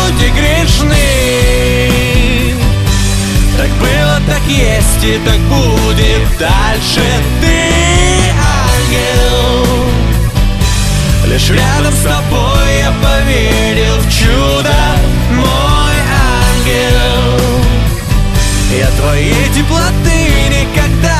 люди грешны. Так было, так есть и так будет дальше. Ты ангел, лишь рядом с тобой я поверил в чудо, мой ангел. Я твоей теплоты никогда